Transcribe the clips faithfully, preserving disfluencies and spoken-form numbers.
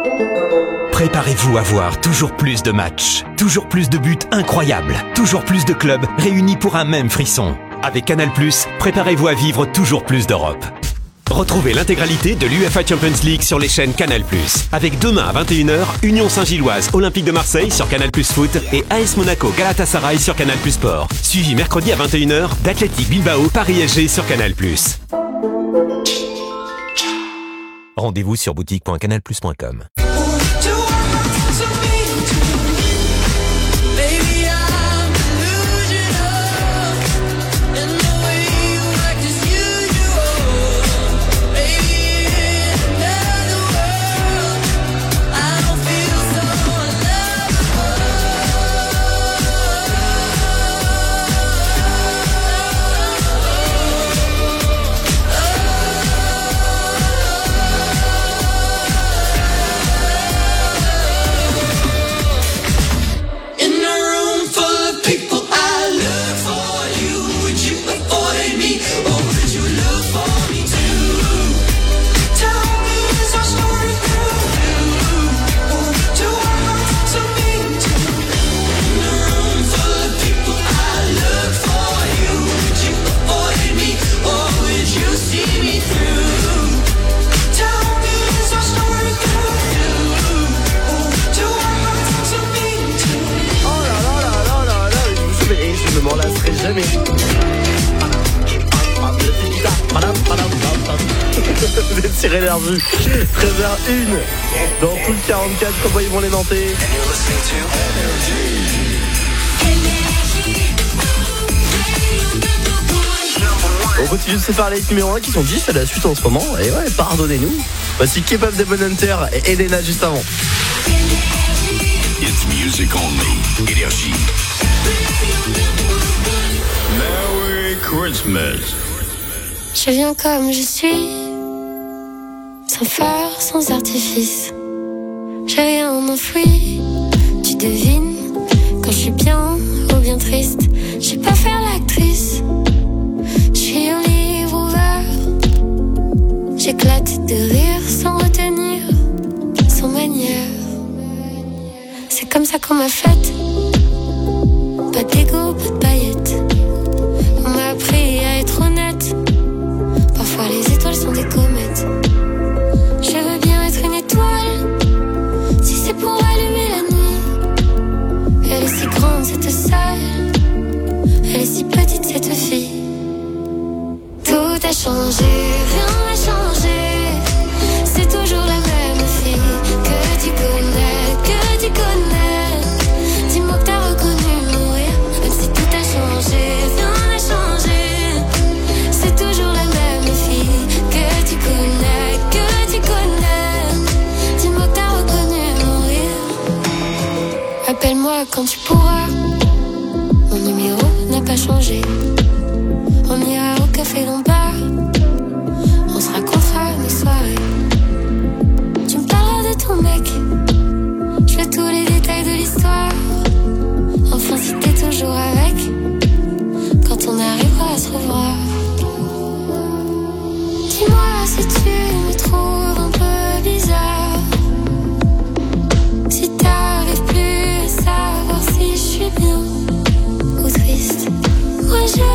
Préparez-vous à voir toujours plus de matchs, toujours plus de buts incroyables, toujours plus de clubs réunis pour un même frisson. Avec Canal plus, préparez-vous à vivre toujours plus d'Europe. Retrouvez l'intégralité de l'U E F A Champions League sur les chaînes Canal plus. Avec demain à vingt et une heures, Union Saint-Gilloise Olympique de Marseille sur Canal plus Foot et A S Monaco Galatasaray sur Canal plus Sport. Suivi mercredi à vingt et une heures d'Athletic Bilbao Paris S G sur Canal plus. Rendez-vous sur boutique point canal plus point com. Jamais. Vous êtes sur Énergie. treize heures une. Dans tout le quarante-quatre, comment ils vont les Nantais. On continue de se faire les numéros un qui sont dix à la suite en ce moment. Et ouais, pardonnez-nous. Voici K-pop Demon Hunter et Elena juste avant. It's music only. Énergie. Merry Christmas. Je viens comme je suis, sans phare, sans artifice. J'ai rien enfoui, tu devines quand je suis bien ou bien triste. Je sais pas faire l'actrice, je suis un livre ouvert. J'éclate de rire sans retenir, sans manière. C'est comme ça qu'on m'a faite. Pas d'égo, pas de paillettes. On m'a appris à être honnête. Parfois les étoiles sont des comètes. Je veux bien être une étoile, si c'est pour allumer la nuit. Elle est si grande cette salle, elle est si petite cette fille. Tout a changé, rien n'a changé. C'est toujours la même fille que tu connais, que tu connais. Dis-moi que t'as reconnu mon rire, même si tout a changé, rien n'a changé. C'est toujours la même fille que tu connais, que tu connais. Dis-moi que t'as reconnu mon rire. Appelle-moi quand tu pourras, mon numéro n'a pas changé. On ira au café Lombard, on se racontera nos soirées. Tu me parleras de ton mec, je veux tous les détails de l'histoire. Enfin si t'es toujours avec, quand on arrivera à se revoir. Dis-moi si tu me trouves un peu bizarre, si t'arrives plus à savoir si je suis bien ou triste. Moi je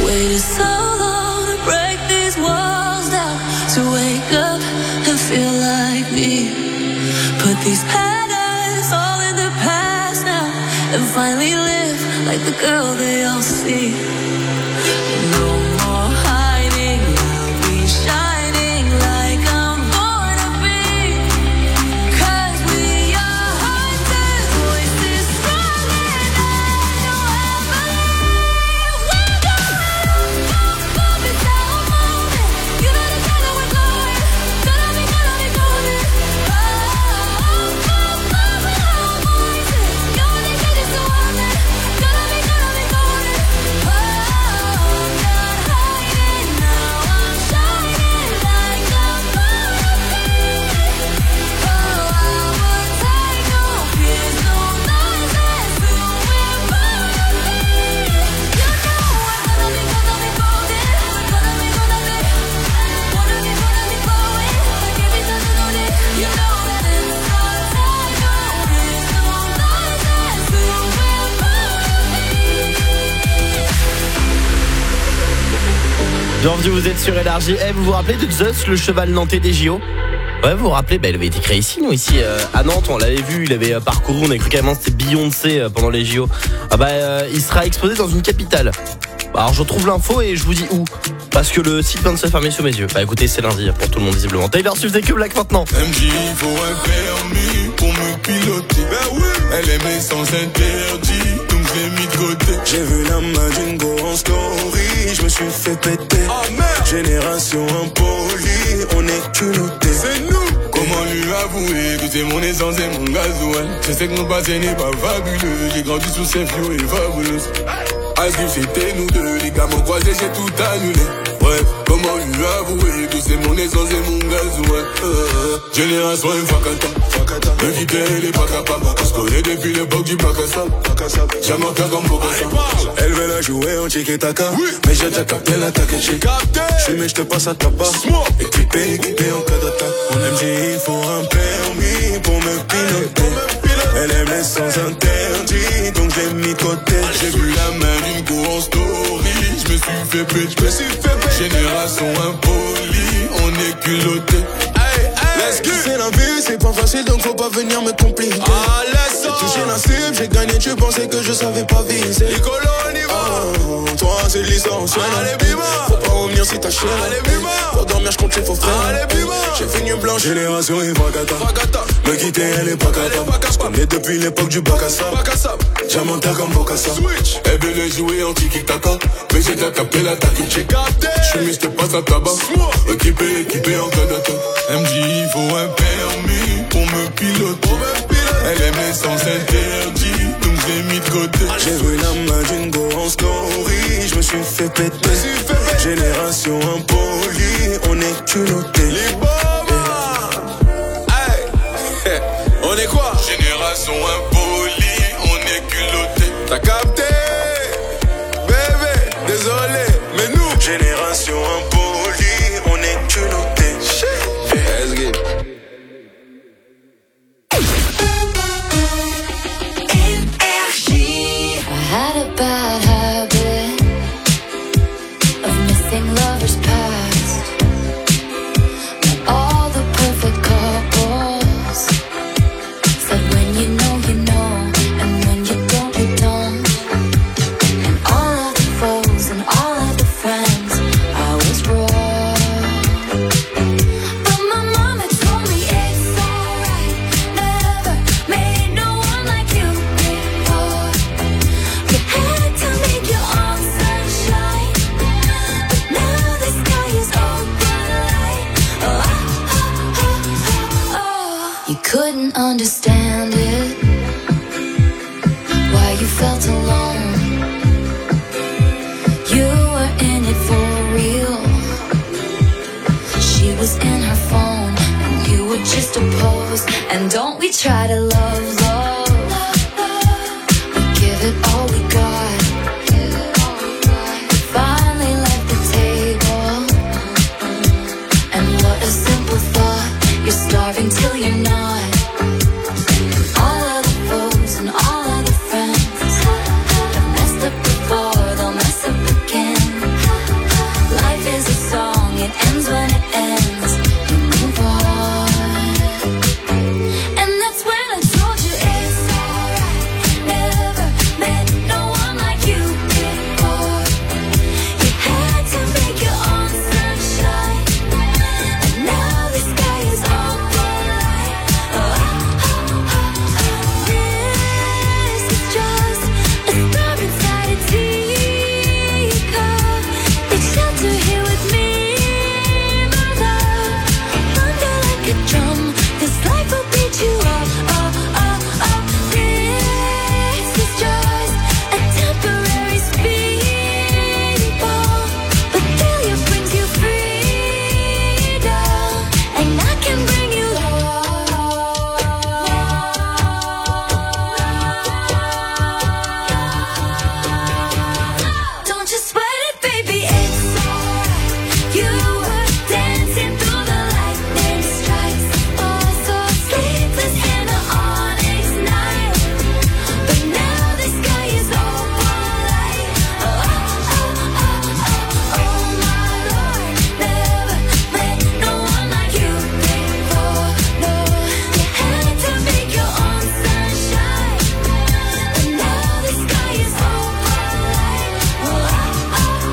waited so long to break these walls down, to wake up and feel like me. Put these patterns all in the past now, and finally live like the girl they all see. No more hiding, I'll be shining like I'm born to be. 'Cause we are hunters, voices stronger than you'll ever leave. We're going up, up until I'm moving. You know the color we're glowing. Gonna be, gonna be golden. Oh, up, up, up and all voices. You're the biggest one. Gonna be, gonna be golden. Oh, I'm not hiding now. I'm shining like I'm born to be. Oh, I would take no fears, no nonsense. Who we're born to be. You know we're gonna be, gonna be golden. Gonna be, gonna be. Wanna be, wanna be glowing. Like every time you know it. You know that inside. Take no risks, no nonsense. Who we're born to be. Bienvenue, vous êtes sur Énergie. Eh, vous vous rappelez de Zeus, le cheval nantais des J O? Ouais, vous vous rappelez, bah, il avait été créé ici, nous, ici, euh, à Nantes, on l'avait vu, il avait euh, parcouru, on a cru qu'avant c'était Beyoncé euh, pendant les J O. Ah bah, euh, il sera exposé dans une capitale. Bah, alors, je retrouve l'info et je vous dis où. Parce que le site vient de se fermer sous mes yeux. Bah, écoutez, c'est lundi pour tout le monde, visiblement. Taylor Swift et que Black maintenant. M J, il faut un permis pour me piloter. Ben oui. Elle aimait sans interdit, donc je l'ai mis de côté. J'ai vu la main d'une go en story, je me suis fait péter. Oh merde. Génération impolie, on est culottés. C'est nous. Comment lui avouer que c'est mon essence et mon gasoil. Je sais que mon passé n'est pas fabuleux, j'ai grandi sous ces flots et fabuleuse. À ce que c'était nous deux, les gars m'ont croisé, j'ai tout annulé. Ouais, comment lui avouer que c'est mon essence et mon gasoil. euh, Génération Fakata, me quitter elle est pas capable. On se connaît depuis l'époque du bac à sable. Jamais en cas comme Bokassa. Elle veut la jouer en tiki-taka, oui. Mais j'ai déjà capté l'attaque et j'ai capté. J'suis mais j'te passe à tabac. Équipé, équipé en cas d'attaque. En M J il faut un permis pour me piloter. Elle aime les sans interdit, donc je l'ai mis de côté. J'ai vu la main d'une go en story, je me suis fait péter, je me suis fait péter. Génération impolie, on est culotté. Hey, hey, let's go. C'est la vie, c'est pas facile, donc faut pas venir me compliquer. Ah, laisse ça. J'ai touché la cible, j'ai gagné, tu pensais que je savais pas viser. Nicolo, on y va. Oh, toi, c'est l'essentiel. Allez, bima. Faut pas revenir si t'as chier. Allez, bima. Pour dormir, j'compte les faux frères. Allez, bima. J'ai fini blanche. Génération Ifagata. Me quitter, elle est pas capable. J'connais depuis l'époque du bac à sable. Jamanta comme Bokassa. Elle veut jouer en tiki-taka, mais j'ai déjà capté l'attaque. J'ai capté. J'suis mis, j'te passe à tabac. Équipé, équipé en cas d'attaque. M J, il faut un permis pour me piloter. Elle aimait sans interdit, donc je l'ai mis de côté. J'ai vu la main d'une go en story, je me suis fait péter. Génération impolie, on est culottés. Les bombes, hey. On est quoi? Génération impolie, on est culottés. T'as capté? Bébé, désolé, mais nous, génération impolie, on est culottés. Let's get it. I had a bad habit of missing lovers past. But all the perfect couples said when you know, you know, and when you don't, you don't. And all of the foes and all of the friends, I was wrong. But my mama told me it's alright. Never made no one like you before. You had to make your own sunshine, but now the sky is open light. Oh, oh, oh, oh, oh. You couldn't understand it, why you felt alone. You were in it for real. She was in her phone, and you were just a pose. And don't we try to love, love? We give it all we got. Finally left the table, and what a simple thought. You're starving till you're not. All of the foes and all of the friends have messed up before, they'll mess up again.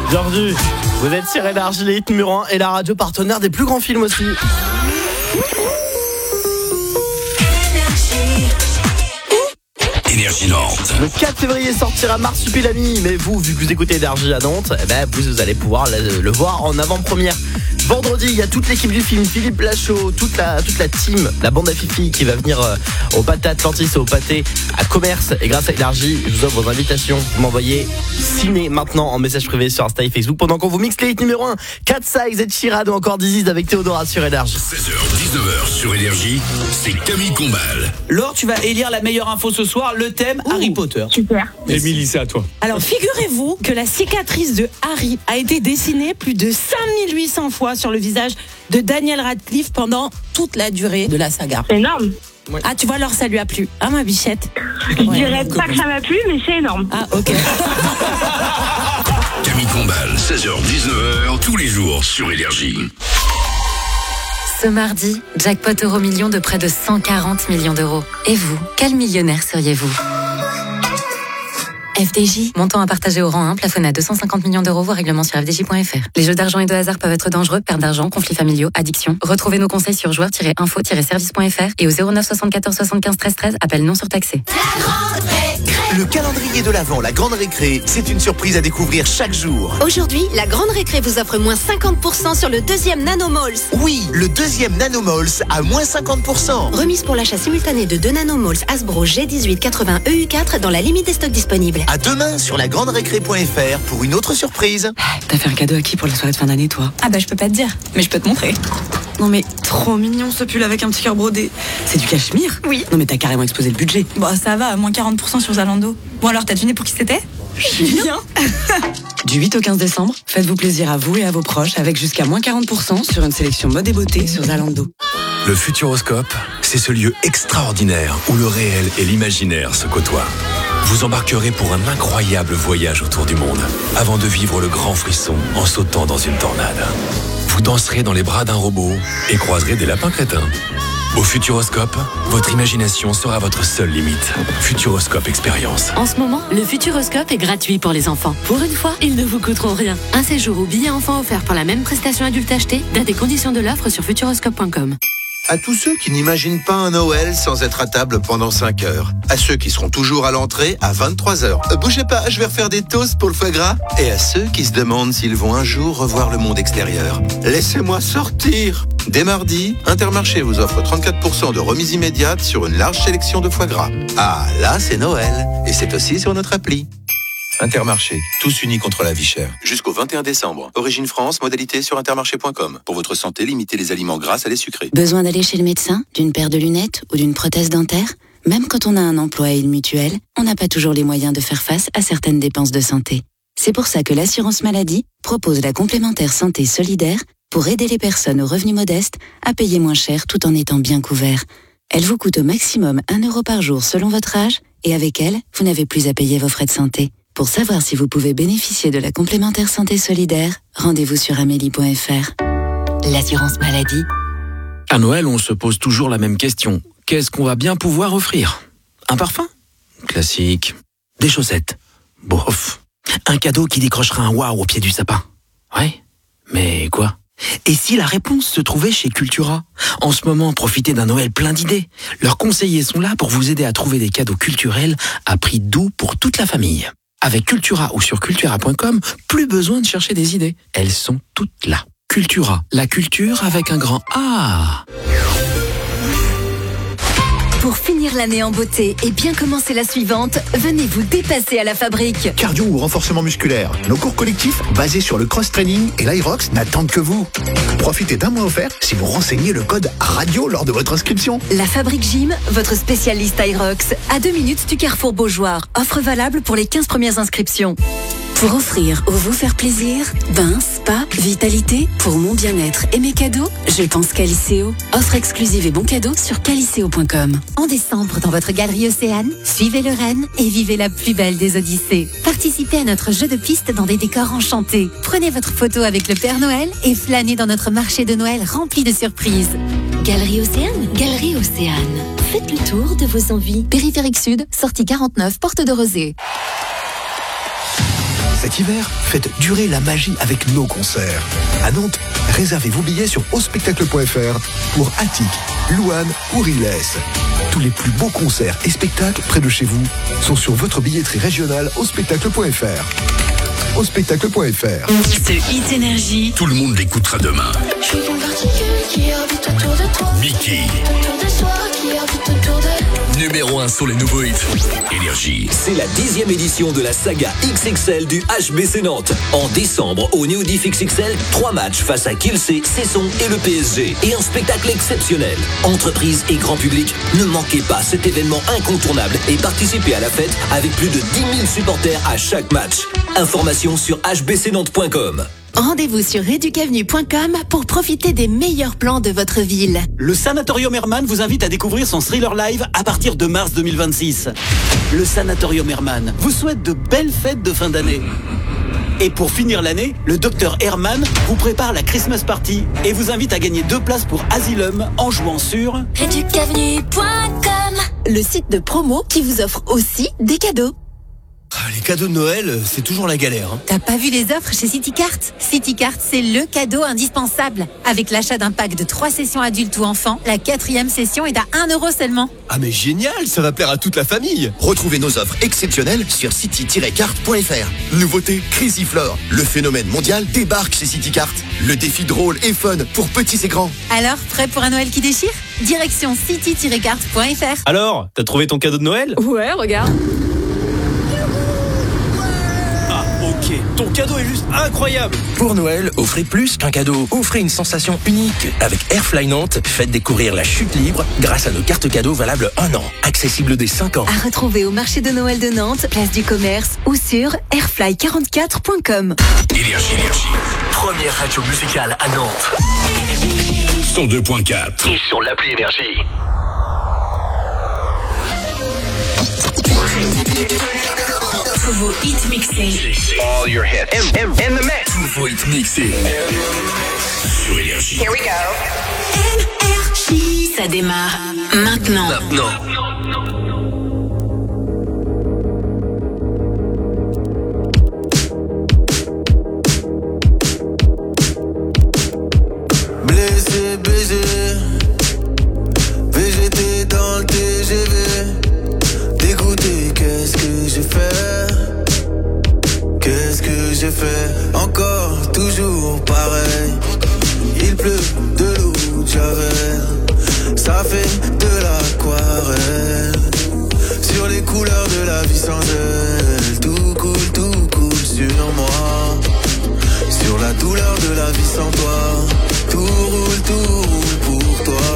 Bienvenue. Vous êtes sur Énergie, les hits numéro un et la radio partenaire des plus grands films aussi. Énergie Nantes. Le quatre février sortira Marsupilami, mais vous, vu que vous écoutez Énergie à Nantes, eh ben, vous, vous allez pouvoir le, le voir en avant-première. Vendredi, il y a toute l'équipe du film, Philippe Lachaud, toute la, toute la team, la bande à Fifi qui va venir euh, au Pâté Atlantis et au Pâté à Commerce. Et grâce à Énergie, je vous offre vos invitations. Vous m'envoyez ciné maintenant en message privé sur Insta et Facebook pendant qu'on vous mixe les hits numéro un. Cat Size, Ed Sheeran ou encore Diziz avec Théodora sur Énergie. seize heures dix-neuf heures sur Énergie, c'est Camille Combal. Laure, tu vas élire la meilleure info ce soir, le thème Ouh, Harry Potter. Super. Émilie, c'est à toi. Alors, figurez-vous que la cicatrice de Harry a été dessinée plus de cinq mille huit cents fois sur le visage de Daniel Radcliffe pendant toute la durée de la saga. C'est énorme. Ouais. Ah, tu vois, alors ça lui a plu. Ah, ma bichette. Je ouais, dirais pas que ça m'a plu, mais c'est énorme. Ah, ok. Camille Combal, seize heures dix-neuf heures, tous les jours sur Énergie. Ce mardi, jackpot euro million de près de cent quarante millions d'euros. Et vous, quel millionnaire seriez-vous ? F D J, montant à partager au rang un, plafonné à deux cent cinquante millions d'euros, voire règlement sur f d j point f r. Les jeux d'argent et de hasard peuvent être dangereux, perte d'argent, conflits familiaux, addiction. Retrouvez nos conseils sur joueurs tiret info tiret service point f r et au zéro neuf soixante-quatorze soixante-quinze treize treize, appel non surtaxé. Le calendrier de l'Avent, la Grande Récré, c'est une surprise à découvrir chaque jour. Aujourd'hui, la Grande Récré vous offre moins cinquante pour cent sur le deuxième Nanomols. Oui, le deuxième Nanomols à moins cinquante pour cent. Remise pour l'achat simultané de deux Nanomols Hasbro G dix-huit quatre-vingts E U quatre dans la limite des stocks disponibles. À demain sur la grande récré point f r pour une autre surprise. T'as fait un cadeau à qui pour la soirée de fin d'année, toi ? Ah bah je peux pas te dire, mais je peux te montrer. Non mais trop mignon ce pull avec un petit cœur brodé. C'est du cachemire ? Oui. Non mais t'as carrément explosé le budget. Bon ça va, moins quarante pour cent sur Zalando. Bon alors t'as deviné pour qui c'était ? Bien. Du huit au quinze décembre, faites-vous plaisir à vous et à vos proches avec jusqu'à moins quarante pour cent sur une sélection mode et beauté sur Zalando. Le Futuroscope, c'est ce lieu extraordinaire où le réel et l'imaginaire se côtoient. Vous embarquerez pour un incroyable voyage autour du monde avant de vivre le grand frisson en sautant dans une tornade. Vous danserez dans les bras d'un robot et croiserez des lapins crétins. Au Futuroscope, votre imagination sera votre seule limite. Futuroscope Expérience. En ce moment, le Futuroscope est gratuit pour les enfants. Pour une fois, ils ne vous coûteront rien. Un séjour ou billet enfant offert pour la même prestation adulte achetée, date et conditions de l'offre sur futuroscope point com. À tous ceux qui n'imaginent pas un Noël sans être à table pendant cinq heures. À ceux qui seront toujours à l'entrée à vingt-trois heures. Euh, bougez pas, je vais refaire des toasts pour le foie gras. Et à ceux qui se demandent s'ils vont un jour revoir le monde extérieur. Laissez-moi sortir. Dès mardi, Intermarché vous offre trente-quatre pour cent de remise immédiate sur une large sélection de foie gras. Ah, là, c'est Noël. Et c'est aussi sur notre appli. Intermarché, tous unis contre la vie chère. Jusqu'au vingt et un décembre. Origine France, modalité sur intermarché point com. Pour votre santé, limitez les aliments gras à les sucrés. Besoin d'aller chez le médecin, d'une paire de lunettes ou d'une prothèse dentaire ? Même quand on a un emploi et une mutuelle, on n'a pas toujours les moyens de faire face à certaines dépenses de santé. C'est pour ça que l'assurance maladie propose la complémentaire santé solidaire pour aider les personnes aux revenus modestes à payer moins cher tout en étant bien couverts. Elle vous coûte au maximum un euro par jour selon votre âge et avec elle, vous n'avez plus à payer vos frais de santé. Pour savoir si vous pouvez bénéficier de la complémentaire santé solidaire, rendez-vous sur amélie point f r. L'assurance maladie. À Noël, on se pose toujours la même question. Qu'est-ce qu'on va bien pouvoir offrir ? Un parfum ? Classique. Des chaussettes ? Bof. Un cadeau qui décrochera un waouh au pied du sapin ? Ouais. Mais quoi ? Et si la réponse se trouvait chez Cultura ? En ce moment, profitez d'un Noël plein d'idées. Leurs conseillers sont là pour vous aider à trouver des cadeaux culturels à prix doux pour toute la famille. Avec Cultura ou sur cultura point com, plus besoin de chercher des idées. Elles sont toutes là. Cultura, la culture avec un grand A. Pour finir l'année en beauté et bien commencer la suivante, venez vous dépasser à la fabrique. Cardio ou renforcement musculaire, nos cours collectifs basés sur le cross-training et l'Irox n'attendent que vous. Profitez d'un mois offert si vous renseignez le code radio lors de votre inscription. La Fabrique Gym, votre spécialiste Irox, à deux minutes du Carrefour Beaujoire. Offre valable pour les quinze premières inscriptions. Pour offrir ou vous faire plaisir, bain, spa, vitalité, pour mon bien-être et mes cadeaux, je pense Caliceo. Offre exclusive et bons cadeaux sur caliceo point com. En décembre, dans votre galerie Océane, suivez le Rennes et vivez la plus belle des Odyssées. Participez à notre jeu de piste dans des décors enchantés. Prenez votre photo avec le Père Noël et flânez dans notre marché de Noël rempli de surprises. Galerie Océane, Galerie Océane. Faites le tour de vos envies. Périphérique Sud, sortie quarante-neuf, porte de Rosée. Cet hiver, faites durer la magie avec nos concerts. À Nantes, réservez vos billets sur au spectacle point f r pour Attic, Louane ou Riles. Tous les plus beaux concerts et spectacles près de chez vous sont sur votre billetterie régionale au spectacle point f r. au spectacle point f r. Ce Hit Énergie. Tout le monde l'écoutera demain. Je suis une particule qui orbite autour de toi. Mickey. Autour de soi, qui orbite autour de. Numéro un sur les nouveaux hits. Énergie. C'est la dixième édition de la saga X X L du H B C Nantes. En décembre, au Néodif X X L, trois matchs face à Kielce, Cesson et le P S G. Et un spectacle exceptionnel. Entreprises et grand public, ne manquez pas cet événement incontournable et participez à la fête avec plus de dix mille supporters à chaque match. Informations sur h b c nantes point com. Rendez-vous sur reducavenue point com pour profiter des meilleurs plans de votre ville. Le Sanatorium Hermann vous invite à découvrir son thriller live à partir de mars deux mille vingt-six. Le Sanatorium Hermann vous souhaite de belles fêtes de fin d'année. Et pour finir l'année, le docteur Hermann vous prépare la Christmas Party et vous invite à gagner deux places pour Asylum en jouant sur reducavenue point com, le site de promo qui vous offre aussi des cadeaux. Ah, les cadeaux de Noël, c'est toujours la galère. Hein. T'as pas vu les offres chez CityCart ? CityCart, c'est le cadeau indispensable. Avec l'achat d'un pack de trois sessions adultes ou enfants, la quatrième session est à un euro seulement. Ah mais génial, ça va plaire à toute la famille. Retrouvez nos offres exceptionnelles sur city tiret cart point f r. Nouveauté Crazy Floor. Le phénomène mondial débarque chez CityCart. Le défi drôle et fun pour petits et grands. Alors, prêt pour un Noël qui déchire ? Direction city tiret cart point f r. Alors, t'as trouvé ton cadeau de Noël ? Ouais, regarde. Ok, ton cadeau est juste incroyable. Pour Noël, offrez plus qu'un cadeau. Offrez une sensation unique. Avec Airfly Nantes, faites découvrir la chute libre grâce à nos cartes cadeaux valables un an. Accessibles dès cinq ans. À retrouver au marché de Noël de Nantes, place du commerce ou sur airfly quarante-quatre point com. Énergie, énergie. Première radio musicale à Nantes. cent deux point quatre. Et sur l'appli Énergie. Nouveau hit mixé. All your hits. In, in, in the mix. Nouveau hit mixé. Sur Énergie. Here we go. Énergie. Ça démarre maintenant. Maintenant. Blessé, baisé, V G T dans le T G V. Dégoûté, qu'est-ce que j'ai fait? Qu'est-ce que j'ai fait? Encore, toujours pareil. Il pleut de l'eau de Javel. Ça fait de l'aquarelle. Sur les couleurs de la vie sans elle. Tout coule, tout coule sur moi. Sur la douleur de la vie sans toi. Tout roule, tout roule pour toi.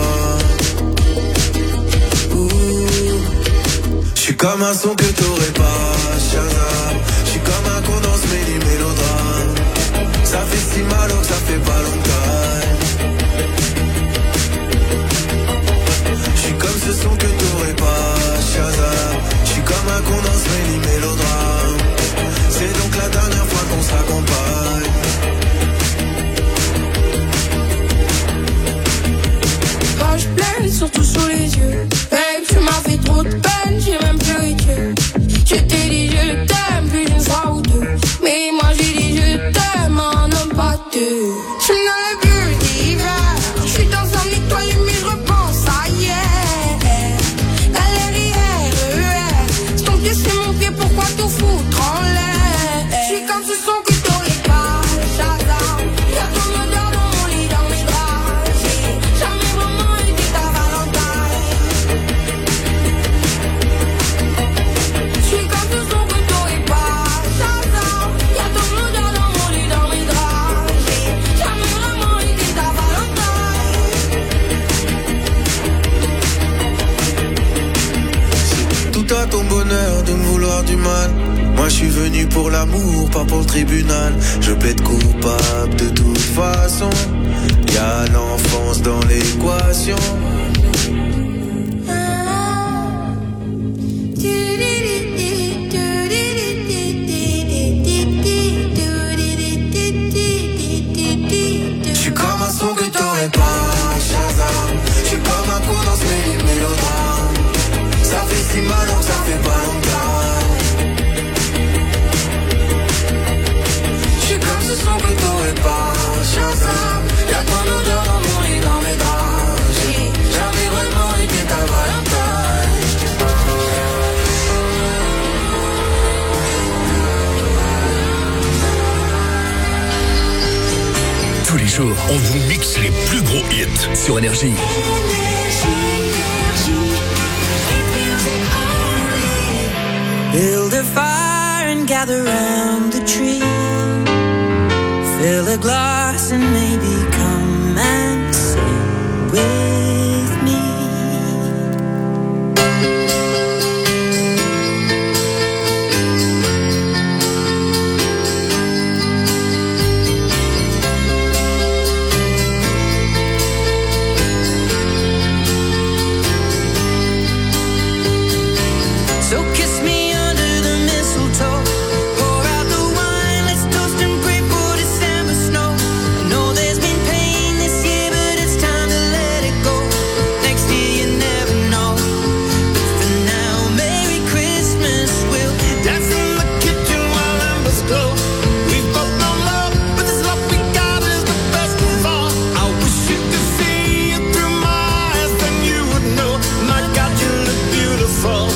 J'suis comme un son que t'aurais pas, Shazam. J'suis comme un con dans ce méli mélodrame. Ça fait si mal que ça fait pas longtemps. J'suis comme ce son que t'aurais pas, Shazam. J'suis comme un con dans ce méli mélodrame. C'est donc la dernière fois qu'on s'accompagne. Quand je pleure, surtout sous les yeux. Babe, tu m'as fait trop de peine, j'ai même pleuré Dieu. Je t'ai dit je t'aime, plus d'une fois ou deux. Mais moi j'ai dit je t'aime, un homme pas deux. Je suis dans le vieux d'hiver. Je suis dans un étoile, mais je repense à hier. Galerie R E R. Ton pied c'est mon pied, pourquoi tout foutre en l'air? Je suis comme ce son que t'aurais pas, Shazam. Y'a ton odeur dans mon lit, dans mes draps. J'ai jamais vraiment été ta Valentine. Je suis comme ce son que t'aurais pas, Shazam. Y'a ton odeur dans mon lit, dans mes draps. J'ai jamais vraiment été ta C'est tout à ton bonheur de me vouloir du mal. Moi je suis venu pour l'amour, pas pour le tribunal. Je plaide coupable de toute façon. Y'a l'enfance dans l'équation. J'suis comme un son que t'aurais pas, Shazam. J'suis comme un con dans ce méli mélodrame. Ça fait si mal que ça fait pas longtemps. jours, on vous mixe les plus gros hits sur Énergie. Build a fire and gather round the tree. Fill a glass and maybe come and sing with me. So kiss me under the mistletoe. Pour out the wine, let's toast and pray for December snow. I know there's been pain this year, but it's time to let it go. Next year you never know. But for now, Merry Christmas. We'll dance in the kitchen while embers glow. We've got no love, but this love we got is the best of all. I wish you could see it through my eyes, then you would know. My God, you look beautiful.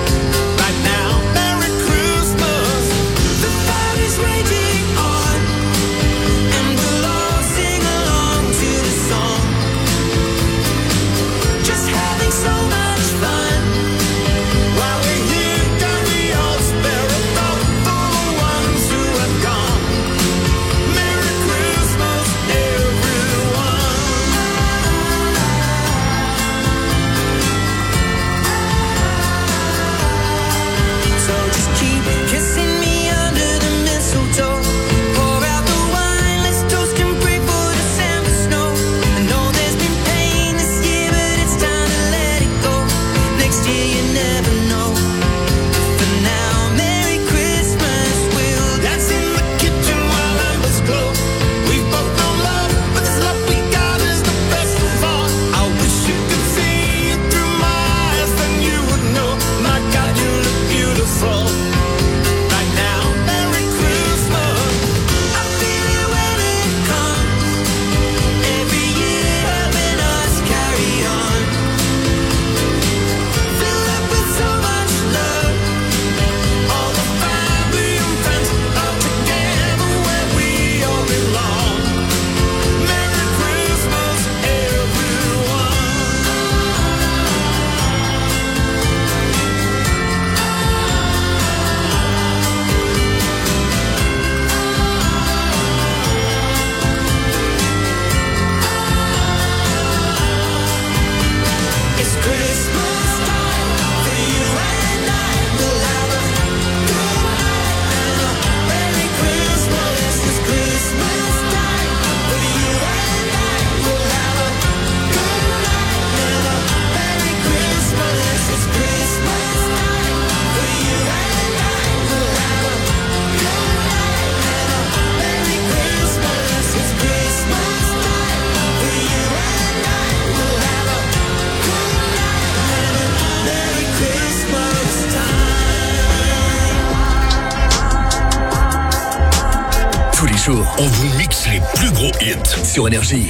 On vous mixe les plus gros hits sur Énergie.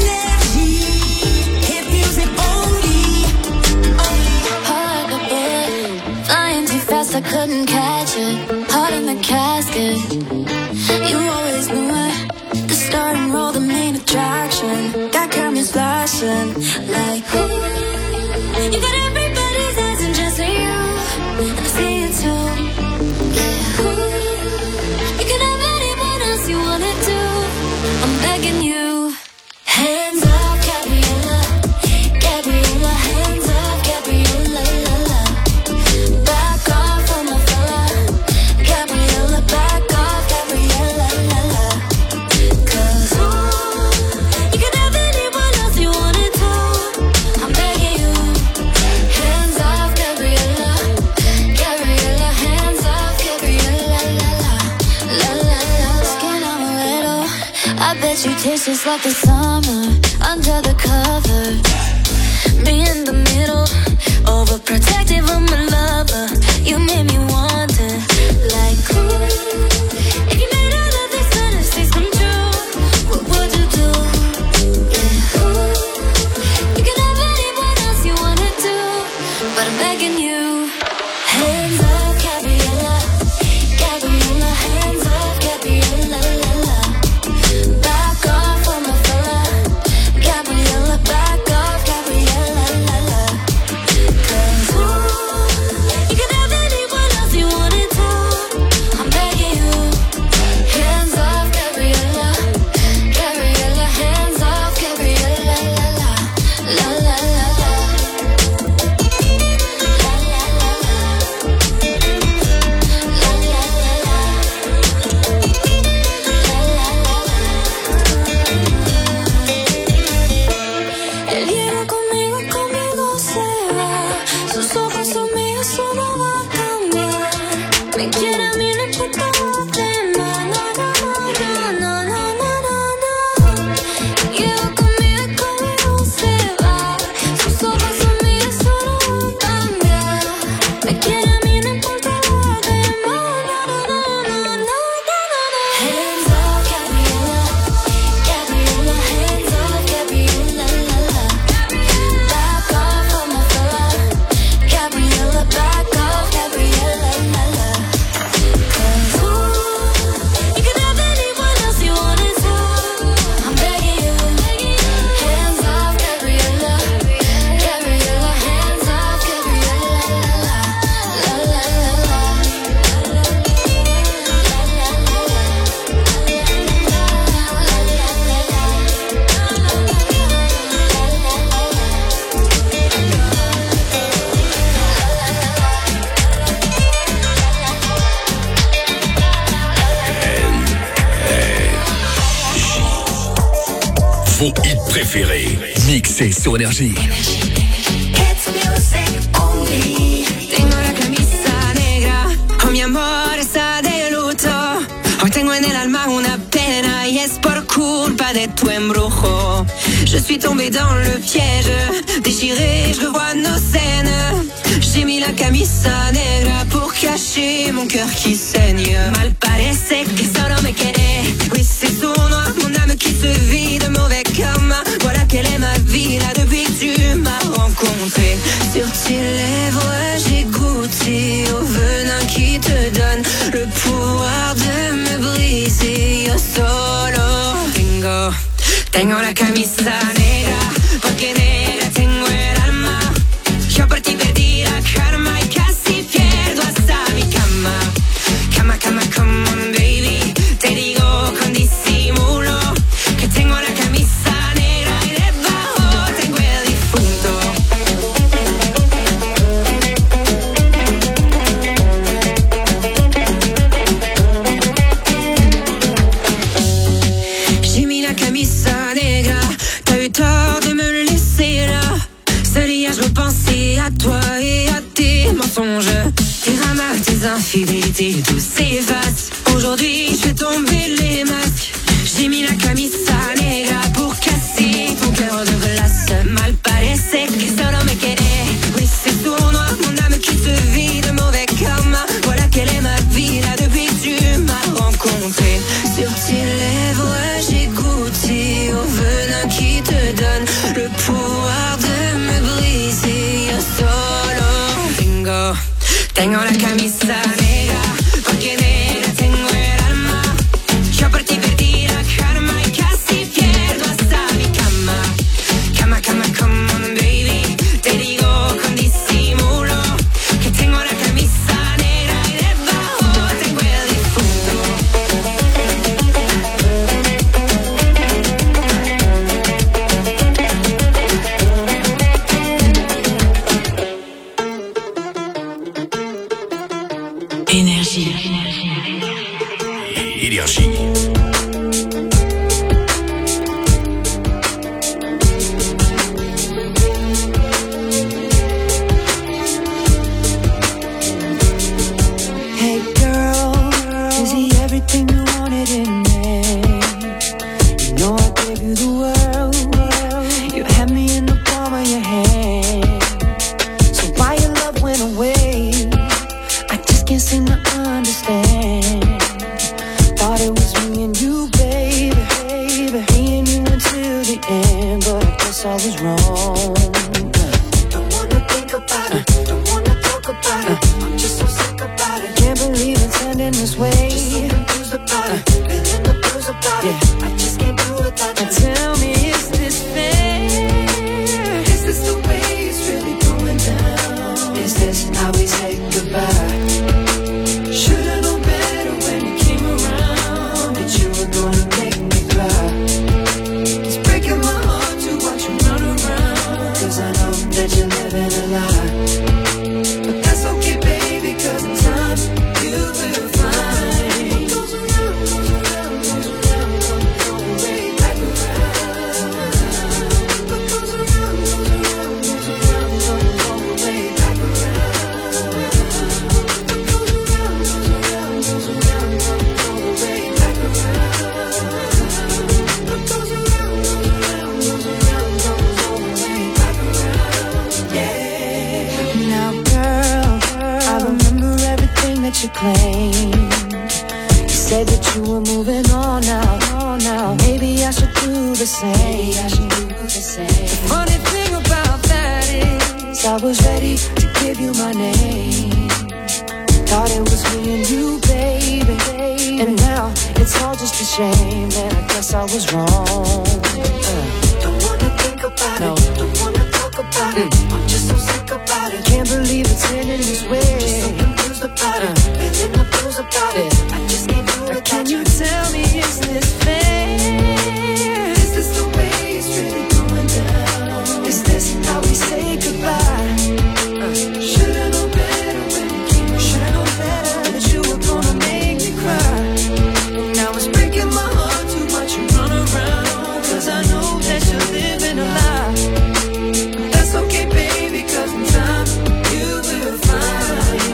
Flying too fast, I couldn't catch it. Heart in the casket. You always knew it. The starting role, the main attraction. Got cameras flashing like ooh. You got everybody's eyes and just you. And I see it too. Yeah. Ooh. You can have anyone else you wanna do. I'm begging you. Hands up, Gabriella. Gabriella, hands up, Gabriella. La, la. Back off on my fella. Gabriella, back off, Gabriella. La, la. Cause ooh, you can have anyone else you wanna do. I'm begging you. Hands off, Gabriella. Gabriella, hands off, Gabriella. La, la. La, la, la. Skin on a little. I bet you taste just like the summer under the cover. Me in the middle, overprotective of my lover. You made me wonder, like, ooh, if you made all of these fantasies come true, what would you do? Yeah, ooh, you can have anyone else you wanna do, but I'm begging you. Hands up, Gabriella, Gabriella, hands up, Gabriella, la la. Back off on my Me quiere a mí, no importa lo demás. No, no, no, no, no, no, no, no. Lleva conmigo y conmigo se va. Sus ojos son míos, solo cambiar. Me quiere a mí, no importa lo demás. No, no, no, no, no, no. Hands off, Gabriella, Gabriella. Hands off, Gabriella, la la. Back off of my fella, Gabriella. Back off, Gabriella, la la. 'Cause ooh, you can have anyone else you wanted to. I'm begging you. Hands off, Gabriella, Gabriella. Hands off, Gabriella, la la, la la la la. Vos hits préférés, mixés sur Énergie. It's music only. Tengo la camisa negra, oh mi amor está de luto. Hoy tengo en el alma una pena y es por culpa de tu embrujo. Je suis tombée dans le piège, déchirée, je revois nos scènes. J'ai mis la camisa negra pour cacher mon cœur qui saigne. Mal parece que solo me quiere. Oui, c'est sournois, mon âme qui se vide, mauvais karma. Voilà quelle est ma vie là depuis que tu m'as rencontré. Sur tes lèvres, j'ai goûté au venin qui te donne le pouvoir de me briser. Yo solo tengo, tengo la camisa negra, porque negra tengo el alma. Yo por ti perdí la karma y casi pierdo hasta mi cama. Cama, cama, come on baby. Te digo con disimulo que tengo la camisa negra y debajo tengo el difunto. J'ai mis la camisa negra, t'as eu tort de me laisser là. Seul hier je repensais à toi et à tes mensonges. Tes ramas, tes infidélités, tout s'efface. Aujourd'hui je fais tomber les masques. J'ai mis la camisa negra pour casser ton cœur de glace. Mal parece que solo me quiere. Oui, c'est sournois, mon âme qui se vide, mauvais karma. Voilà quelle est ma vie là depuis que tu m'as rencontré. Sur tes lèvres, j'ai goûté au venin qui te donne le pouvoir de me briser. Yo solo tengo, tengo la camisa negra, porque negra tengo el alma. Yo por ti perdí la karma y casi pierdo hasta mi cama. Cama, cama, come on baby. Te digo con disimulo que tengo la camisa negra y debajo tengo el difunto. Énergie. Énergie. Hey girl, is he everything you wanted in me? You know I gave you the world. You had me in the palm of your hand. So why your love went away? I just can't seem to understand. Thought it was me and you, baby, baby. Me and you until the end, but I guess I was wrong. Don't wanna think about it, don't wanna talk about it. I'm just so sick about it. Can't believe it's ending this way. Just so confused about it, feeling the blues about it. I just can't do it without you. Tell me, is this fair? Is this the way it's really going down? Is this how we say goodbye? Should've known better when you came around that you were gonna make me cry. It's breaking my heart to watch you run around, 'cause I know that you're living a lie. But that's okay, baby, 'cause in time you will find what goes around, goes around, goes around, comes right back around. You said that you were moving on now, on now. Maybe I should do the same. Maybe I should do the same. The funny thing about that is I was ready to give you my name. Thought it was me and you, baby, baby. And now it's all just a shame, and I guess I was wrong. uh. Don't wanna think about no. it, don't wanna talk about mm. it. I'm just so sick about it. Can't believe it's ending this way. Just so confused about uh. it, feeling the blues about yeah. it. I just can't do it. Can you tell me, is this fair? Is this the way it's really going down? Is this how we say goodbye? uh. Should've known better when we came. Should've known better that you were gonna make me cry. And now it's breaking my heart too much. You run around, cause I know that you're living a lie. But that's okay, baby, cause in time you will find.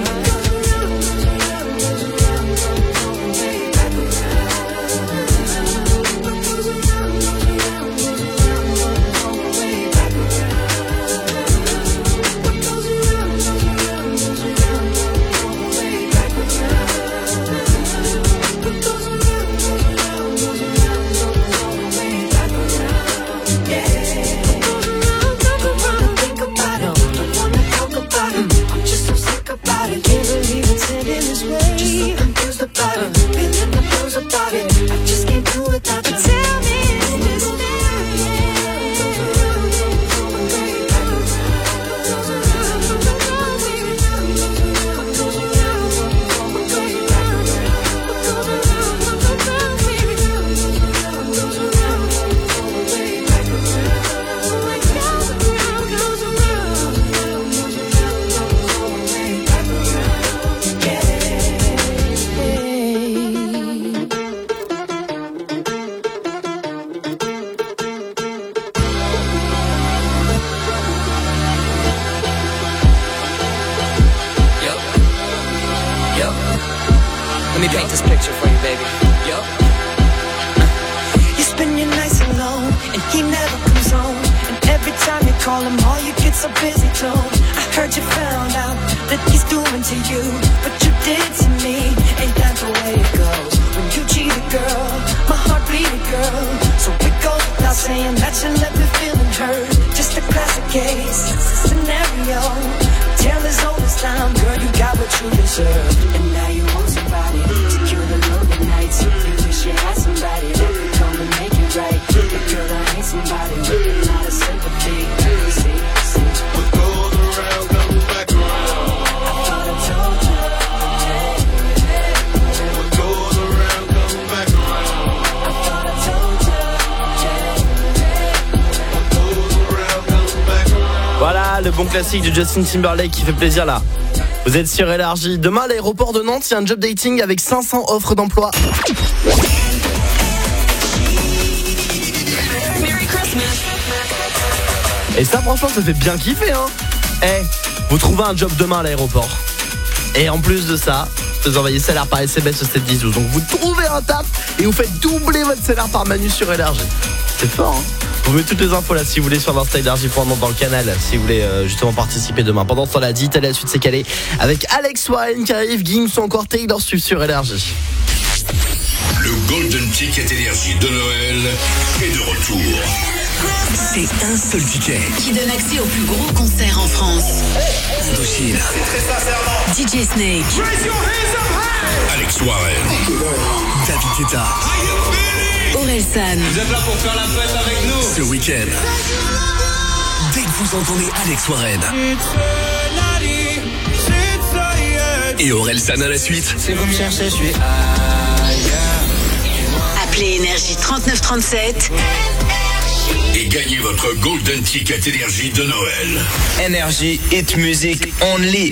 Let me paint this picture for you, baby. Yo. You spend your nights alone, and he never comes home. And every time you call him, all you get's a busy tone. I heard you found out that he's doing to you what you did to me. Ain't that the way it goes? When you cheat a girl, my heart bleeding, girl. So it goes without saying that you left me feeling hurt. Just a classic case scenario. Tale as old as time, girl, you got what you deserve. And now you want somebody to cure the lonely nights. You wish you had somebody that could come and make it right. But girl, I ain't somebody with a lot of sympathy. See, see. What goes around comes back around. I thought I told you. What goes around comes back around. I thought I told you. What goes around comes back around. Voilà, le bon classique de Justin Timberlake qui fait plaisir là. Vous êtes sur Énergie. Demain à l'aéroport de Nantes, il y a un job dating avec cinq cents offres d'emploi. Et ça, franchement, ça fait bien kiffer, hein. Eh, hey, vous trouvez un job demain à l'aéroport. Et en plus de ça, vous envoyez salaire par S M S au sept dix douze. Donc vous trouvez un taf et vous faites doubler votre salaire par Manu sur Énergie. C'est fort, hein. Vous mettez toutes les infos là si vous voulez sur l'Insta Énergie pendant dans le canal, si vous voulez euh, justement participer demain. Pendant ce temps-là, dit, allez, la suite c'est calé avec Alex Warren qui arrive, Gims ou encore Taylor Swift sur Énergie. Le Golden Ticket Énergie de Noël est de retour. C'est un seul ticket qui donne accès au plus gros concert en France. Indochine, D J Snake, Alex Warren, David Guetta, Orelsan. Vous êtes là pour faire la fête avec nous. ce week-end. Dès que vous entendez Alex Warren et Orelsan à la suite, Si vous me cherchez, je suis ailleurs. Appelez Énergie trente-neuf trente-sept et gagnez votre Golden Ticket Énergie de Noël. Énergie, hit music only.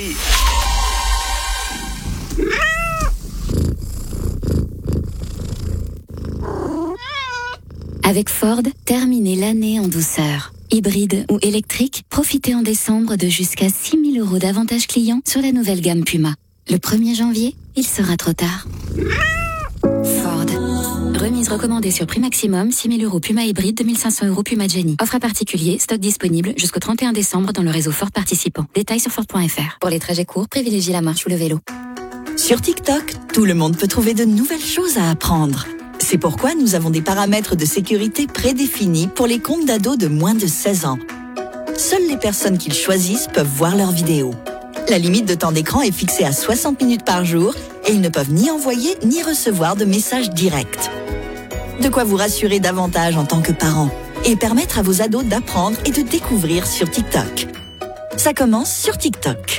Avec Ford, terminez l'année en douceur. Hybride ou électrique, profitez en décembre de jusqu'à six mille euros d'avantages clients sur la nouvelle gamme Puma. Le premier janvier, il sera trop tard. Ford. Remise recommandée sur prix maximum, six mille euros Puma hybride, deux mille cinq cents euros Puma Jenny. Offre à particulier, stock disponible jusqu'au trente et un décembre dans le réseau Ford participant. Détails sur Ford point F R. Pour les trajets courts, privilégiez la marche ou le vélo. Sur TikTok, tout le monde peut trouver de nouvelles choses à apprendre. C'est pourquoi nous avons des paramètres de sécurité prédéfinis pour les comptes d'ados de moins de seize ans. Seules les personnes qu'ils choisissent peuvent voir leurs vidéos. La limite de temps d'écran est fixée à soixante minutes par jour et ils ne peuvent ni envoyer ni recevoir de messages directs. De quoi vous rassurer davantage en tant que parent et permettre à vos ados d'apprendre et de découvrir sur TikTok. Ça commence sur TikTok.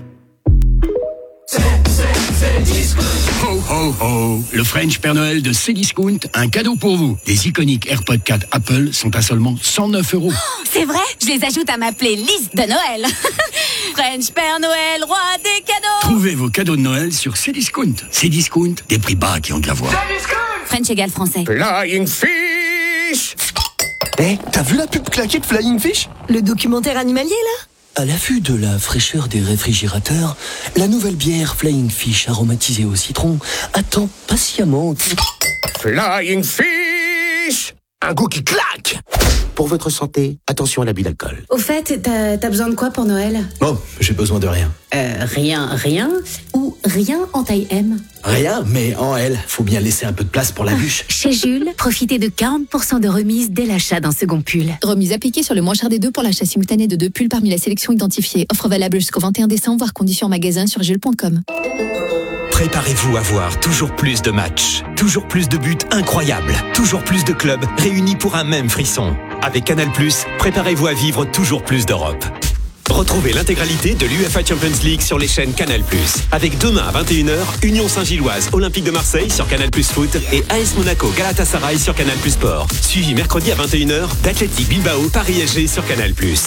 Ho ho ho, le French Père Noël de Cdiscount, un cadeau pour vous. Les iconiques AirPods quatre Apple sont à seulement cent neuf euros. Oh, c'est vrai, je les ajoute à ma playlist de Noël. French Père Noël, roi des cadeaux. Trouvez vos cadeaux de Noël sur Cdiscount. Cdiscount, des prix bas qui ont de la voix. French égale français. Flying Fish. Eh, hey, t'as vu la pub claquée de Flying Fish? Le documentaire animalier, là? À la vue de la fraîcheur des réfrigérateurs, la nouvelle bière Flying Fish aromatisée au citron attend patiemment. Flying Fish. Un goût qui claque. Pour votre santé, attention à l'abus d'alcool. Au fait, t'as, t'as besoin de quoi pour Noël? Oh, j'ai besoin de rien. Euh, rien, rien ou rien en taille M? Rien, mais en L. Faut bien laisser un peu de place pour la bûche. Chez Jules, profitez de quarante pour cent de remise dès l'achat d'un second pull. Remise appliquée sur le moins cher des deux pour l'achat simultané de deux pulls parmi la sélection identifiée. Offre valable jusqu'au vingt et un décembre, voire conditions en magasin sur jules point com. Préparez-vous à voir toujours plus de matchs, toujours plus de buts incroyables, toujours plus de clubs réunis pour un même frisson. Avec Canal plus, préparez-vous à vivre toujours plus d'Europe. Retrouvez l'intégralité de l'U E F A Champions League sur les chaînes Canal plus. Avec demain à vingt et une heures, Union Saint-Gilloise Olympique de Marseille sur Canal plus Foot et A S Monaco Galatasaray sur Canal plus Sport. Suivi mercredi à vingt et une heures d'Athletic Bilbao Paris S G sur Canal plus.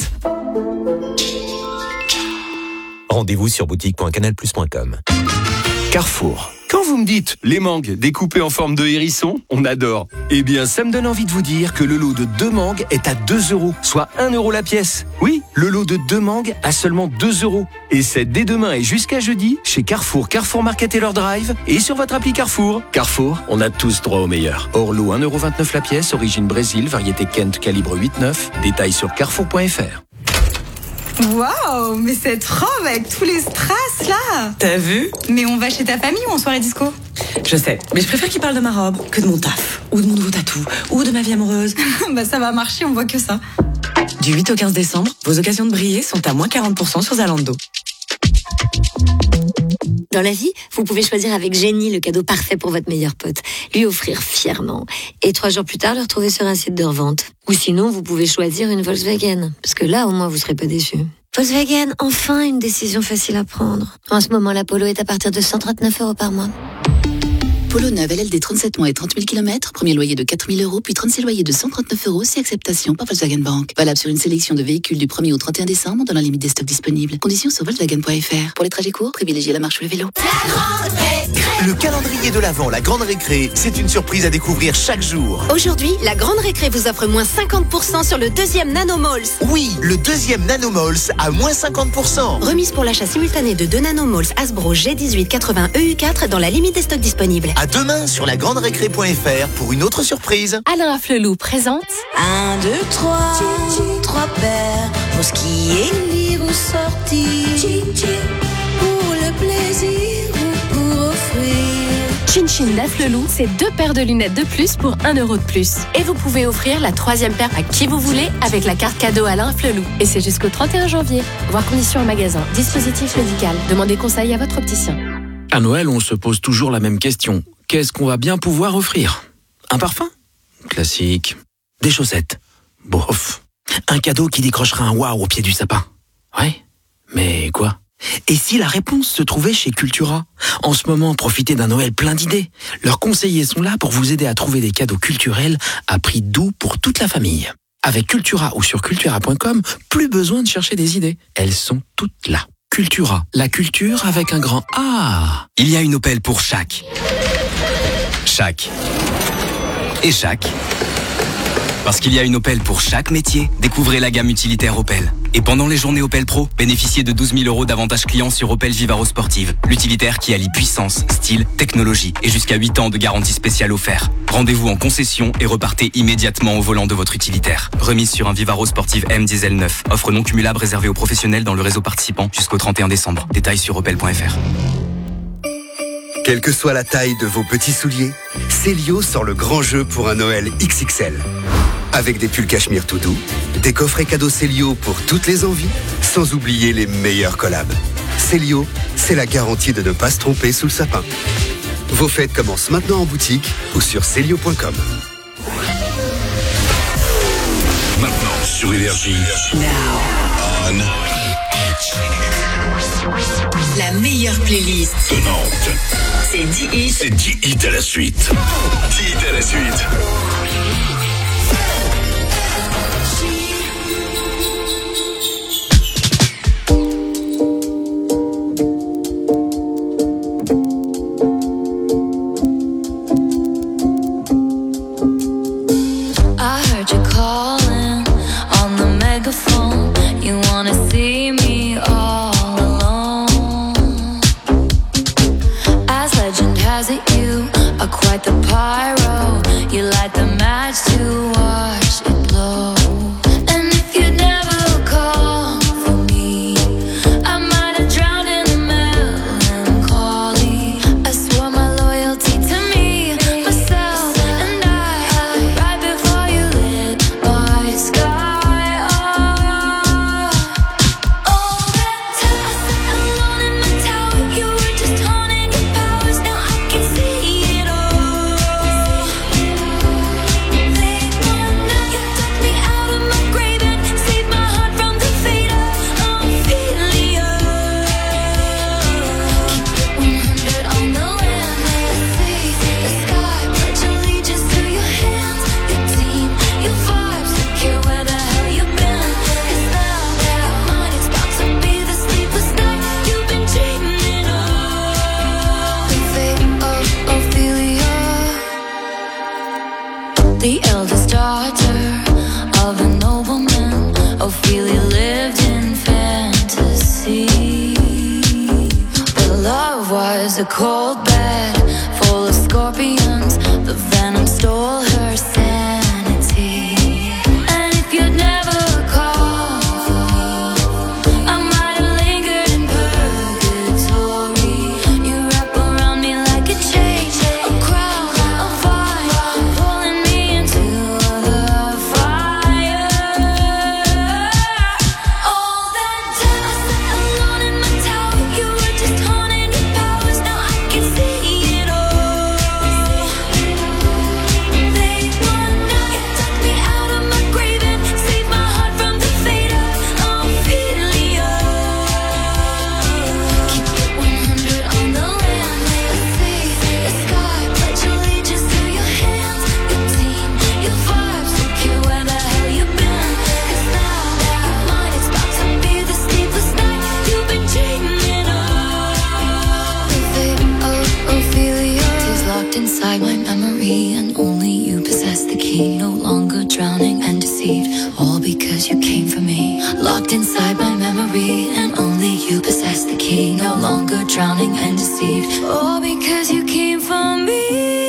Rendez-vous sur boutique point canal plus point com. Carrefour. Quand vous me dites les mangues découpées en forme de hérisson, on adore. Eh bien, ça me donne envie de vous dire que le lot de deux mangues est à deux euros, soit un euro la pièce. Oui, le lot de deux mangues à seulement deux euros. Et c'est dès demain et jusqu'à jeudi chez Carrefour, Carrefour Market et leur drive et sur votre appli Carrefour. Carrefour, on a tous droit au meilleur. Hors lot un euro vingt-neuf la pièce, origine Brésil, variété Kent calibre huit neuf. Détails sur carrefour point f r. Waouh, mais cette robe avec tous les strass là. T'as vu? Mais on va chez ta famille ou en soirée disco? Je sais, mais je préfère qu'il parle de ma robe que de mon taf, ou de mon nouveau tatou, ou de ma vie amoureuse. Bah ça va marcher, on voit que ça. Du huit au quinze décembre, vos occasions de briller sont à moins quarante pour cent sur Zalando. Dans la vie, vous pouvez choisir avec génie le cadeau parfait pour votre meilleur pote, lui offrir fièrement, et trois jours plus tard le retrouver sur un site de revente. Ou sinon, vous pouvez choisir une Volkswagen, parce que là, au moins, vous serez pas déçus. Volkswagen, enfin une décision facile à prendre. En ce moment, la Polo est à partir de cent trente-neuf euros par mois. Polo neuve L L D trente-sept mois et trente mille kilomètres, premier loyer de quatre mille euros, puis trente-six loyers de cent trente-neuf euros, si acceptation par Volkswagen Bank. Valable sur une sélection de véhicules du premier au trente et un décembre, dans la limite des stocks disponibles. Conditions sur volkswagen point f r. Pour les trajets courts, privilégiez la marche ou le vélo. Le calendrier de l'Avent, la Grande Récré, c'est une surprise à découvrir chaque jour. Aujourd'hui, la Grande Récré vous offre moins cinquante pour cent sur le deuxième Nanomols. Oui, le deuxième Nanomols à moins cinquante pour cent. Remise pour l'achat simultané de deux Nanomols Hasbro G dix-huit quatre-vingts E U quatre dans la limite des stocks disponibles. À demain sur la grande récré point f r pour une autre surprise. Alain Afflelou présente Un, deux, trois, trois paires pour skier, lire ou sortir, pour le plaisir ou pour offrir. Chin Chin d'Afflelou, c'est deux paires de lunettes de plus pour un euro de plus. Et vous pouvez offrir la troisième paire à qui vous voulez avec la carte cadeau Alain Afflelou. Et c'est jusqu'au trente et un janvier. Voir conditions en magasin. Dispositif médical. Demandez conseil à votre opticien. À Noël, on se pose toujours la même question. Qu'est-ce qu'on va bien pouvoir offrir? Un parfum? Classique. Des chaussettes? Bof. Un cadeau qui décrochera un waouh au pied du sapin? Ouais. Mais quoi? Et si la réponse se trouvait chez Cultura? En ce moment, profitez d'un Noël plein d'idées. Leurs conseillers sont là pour vous aider à trouver des cadeaux culturels à prix doux pour toute la famille. Avec Cultura ou sur cultura point com, plus besoin de chercher des idées. Elles sont toutes là. Cultura, la culture avec un grand A. Il y a une Opel pour chaque. Chaque. Et chaque. Parce qu'il y a une Opel pour chaque métier, découvrez la gamme utilitaire Opel. Et pendant les journées Opel Pro, bénéficiez de douze mille euros d'avantages clients sur Opel Vivaro Sportive. L'utilitaire qui allie puissance, style, technologie et jusqu'à huit ans de garantie spéciale offert. Rendez-vous en concession et repartez immédiatement au volant de votre utilitaire. Remise sur un Vivaro Sportive M Diesel neuf. Offre non cumulable réservée aux professionnels dans le réseau participant jusqu'au trente et un décembre. Détails sur opel point f r. Quelle que soit la taille de vos petits souliers, Célio sort le grand jeu pour un Noël X X L. Avec des pulls cachemire tout doux, des coffrets cadeaux Célio pour toutes les envies, sans oublier les meilleurs collabs. Célio, c'est la garantie de ne pas se tromper sous le sapin. Vos fêtes commencent maintenant en boutique ou sur célio point com. Maintenant sur Énergie. On. La meilleure playlist de Nantes. C'est dix hits. C'est dix hits à la suite. dix hits à la suite. I heard you calling on the megaphone. You wanna see me all alone. As legend has it, you are quite the pyro. You light the match to watch it blow. And if you'd never call for me, I might have drowned in the melancholy. I swore my loyalty to me, myself, and I, right before you lit my sky up. All that time alone in my tower, you were just haunting your powers. Now I can see it all. Late one night, you took me out of my grave and saved my heart from the fate of Ophelia. Keep it one hundred on the land, let's see the sky. Pledge allegiance to your hands, your team, your vibes. Don't care where the hell you've been. 'Cause now that mine, it's about to be the sleepless night you've been dreaming of. The fate of Ophelia, the eldest daughter of a nobleman. Ophelia lived in fantasy. But love was a cold bed full of scorpions. The venom stole her sanity. And if you'd never called for me, I might have lingered in purgatory. You wrap around me like a chain, a crown, a vine, pulling me into the fire. All that time alone in my tower, you were just haunting your powers. Now I can see it all. Late one night, you took me out of my grave and saved my heart from the fate of Ophelia. Keep it one hundred on the land, let's see the sky. Pledge allegiance to your hands, your team, your vibes. Don't care where the hell you've been. 'Cause now that mine, it's about to be the sleepless night you've been dreaming of. The fate of Ophelia is locked inside my memory, and only you possess the key. No longer drowning and deceived, all because you came for me. Locked inside my memory, and only you possess the key. No longer drowning and deceived, all because you came for me.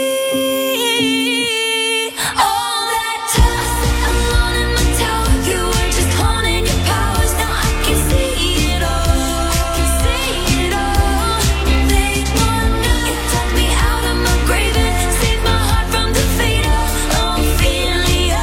All that time alone in my tower, you were just haunting your powers. Now I can see it all. See it all. Late one night, you took me out of my grave and saved my heart from the fate of Ophelia.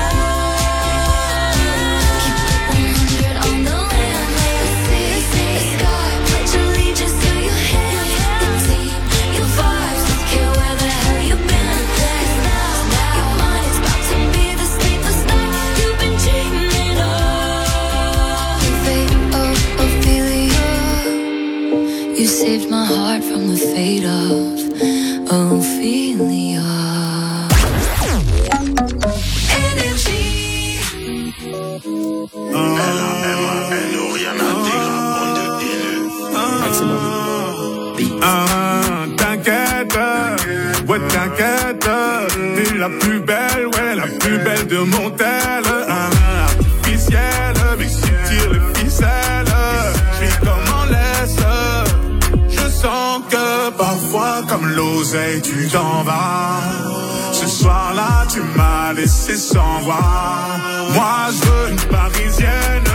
Keep it one hundred on the land, let's see the sky. Pledge allegiance to your hands, your team, your vibes. Don't care where the hell you've been. 'Cause now that mine, it's about to be the sleepless night you've been dreaming of. The fate of Ophelia, you saved my heart from the fate of Ophelia. Ah, t'inquiète, ouais t'inquiète, t'es la plus belle, ouais la plus belle de mon tel. Ah, artificielle, mais si tire les ficelles, je suis comme en laisse. Je sens que parfois comme l'oseille tu t'en vas. Ce soir-là tu m'as laissé sans voix. Moi je veux une parisienne,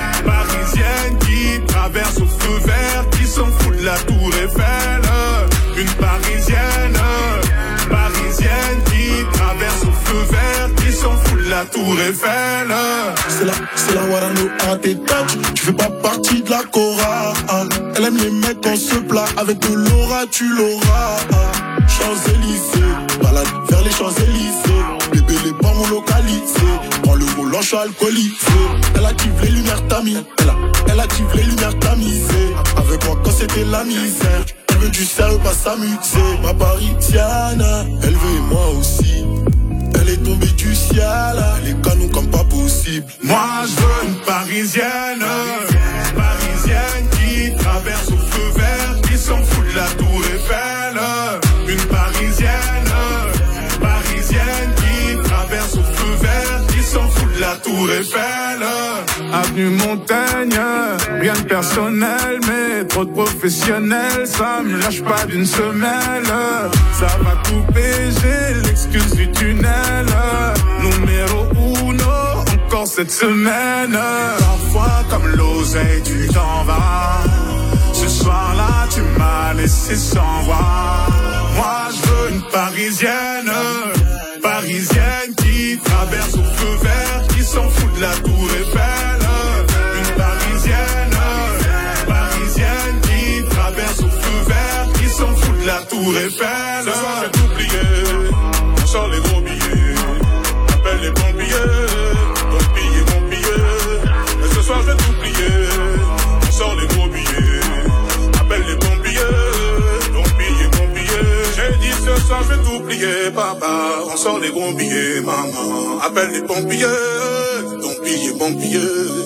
parisienne qui traverse au feu vert, qui s'en fout de la tour Eiffel. Une parisienne, parisienne qui traverse au feu vert, qui s'en fout de la tour Eiffel. C'est la, c'est la Warano à tes touch. Tu fais pas partie de la chorale. Elle aime les mecs en se plat. Avec de l'aura, tu l'auras. Champs-Élysées, balade vers les Champs-Élysées. Bébé, les bancs localisés. Prends le volant, je suis alcoolisé. Elle active les lumières tamis. Elle, a, elle active les lumières tamisées. Avec moi quand c'était la misère. Elle veut du sérieux, pas s'amuser. Ma parisienne, elle veut moi aussi. Elle est tombée du ciel, elle est canon comme pas possible. Moi je veux une parisienne, parisienne qui traverse au feu vert, qui s'en fout de la tour Eiffel. Une parisienne, parisienne qui traverse au feu vert, qui s'en fout de la tour Eiffel. Avenue Montaigne, rien de personnel, mais trop de professionnels, ça me lâche pas d'une semelle. Ça va couper, j'ai l'excuse du tunnel. Numéro uno, encore cette semaine. Parfois comme l'oseille, tu t'en vas. Ce soir-là, tu m'as laissé sans voix. Moi, je veux une parisienne, parisienne qui traverse au feu vert, qui s'en fout de la tour Eiffel. Une parisienne, parisienne qui traverse au feu vert, qui s'en fout de la tour Eiffel. Ce soir, j'ai oublié, on sort les gros billets. Appelle les pompiers, ton billet, mon billet. Mais ce soir, je vais t'oublier, on sort les gros billets. Appelle les pompiers, ton billet, mon billet. J'ai dit ce soir, je vais t'oublier, papa. On sort les gros billets, maman. Appelle les pompiers, ton billet, mon billet.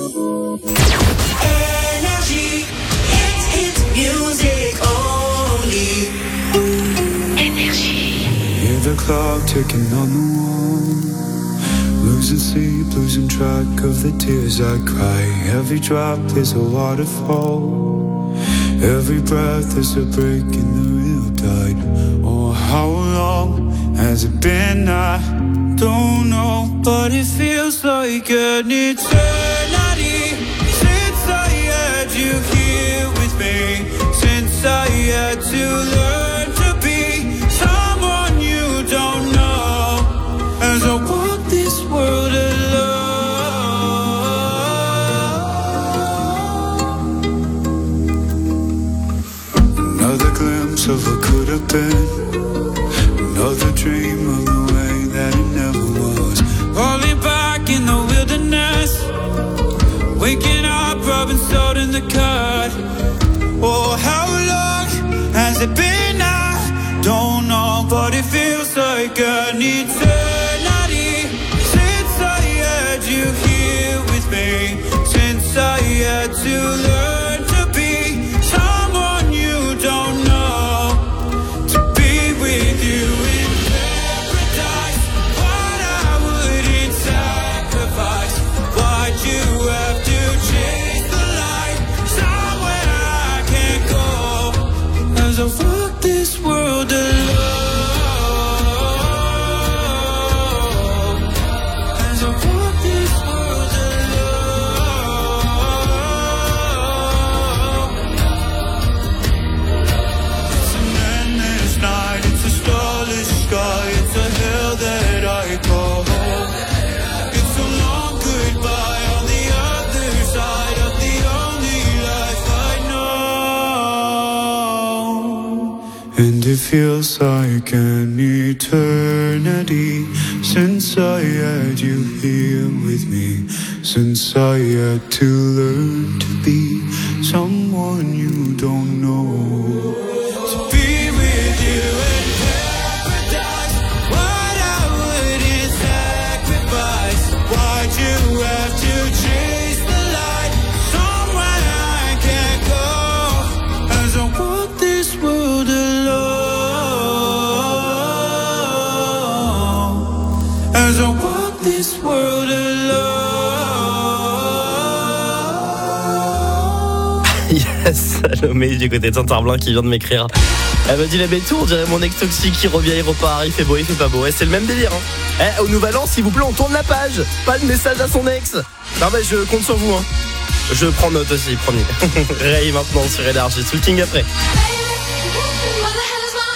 Energy, hit, hit, music only. Energy. Hear the clock ticking on the wall. Losing sleep, losing track of the tears I cry. Every drop is a waterfall. Every breath is a break in the real tide. Oh, how long has it been? I don't know, but it feels like an eternity since I had you here with me. Since I had to learn to be someone you don't know. As I walk this world alone. Another glimpse of what could have been. Another dream of the way that it never was. Falling back in the wilderness. Waking up, rubbing salt in the cut. Oh, how long has it been? I don't know, but it feels like an eternity since I had you here with me. Since I had to learn to be someone you don't know. To be with you in paradise, what I wouldn't sacrifice. Why'd you have to chase the light somewhere I can't go? As I walk this world alone. As I walk this world alone. It's an endless night, it's a starless sky, it's a hell that I call home. It's a long goodbye on the other side of the only life I know. And it feels like an eternity since I had you here with me. Since I had to learn to be someone you don't know. To be with you in paradise, what I wouldn't sacrifice. Why'd you have to chase the light somewhere I can't go? As I walk this world alone. As I walk this world alone. Yes, Salomé du côté de Saint-Herblain qui vient de m'écrire. Elle me dit la belle tour, on dirait mon ex toxique qui revient, il repart, il fait beau, il fait pas beau. Ouais, c'est le même délire. Hein. Eh, au Nouvel An, s'il vous plaît, on tourne la page. Pas de message à son ex. Non, mais je compte sur vous. Hein. Je prends note aussi, promis. Ray maintenant sur Énergie. Sous le King après. What the hell is wrong